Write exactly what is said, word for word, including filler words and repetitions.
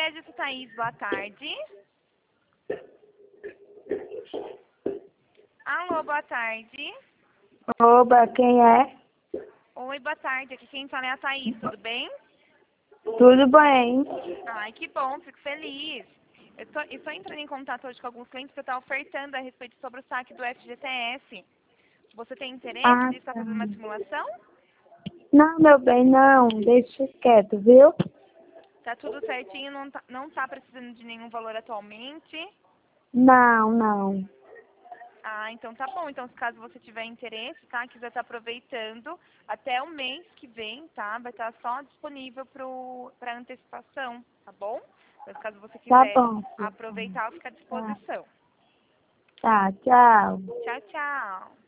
Crédito, Thaís, boa tarde. Alô, boa tarde. Oba, quem é? Oi, boa tarde. Aqui quem fala é a Thaís, tudo bem? Tudo bem? Ai, que bom, fico feliz. Eu tô, estou entrando em contato hoje com alguns clientes que eu estou ofertando a respeito sobre o saque do F G T S. Você tem interesse Ah, de estar tá. fazendo uma simulação? Não, meu bem, não. Deixa quieto, viu? Tá tudo certinho, não tá, não tá precisando de nenhum valor atualmente? Não, não. Ah, então tá bom. Então, se caso você tiver interesse, tá? Quiser estar aproveitando, até o mês que vem, tá? Vai estar só disponível para antecipação, tá bom? Mas caso você Tá quiser bom, filho. aproveitar, fica à Tá, disposição. tá, tchau. Tchau, tchau.